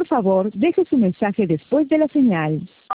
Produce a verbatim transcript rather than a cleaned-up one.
Por favor, deje su mensaje después de la señal.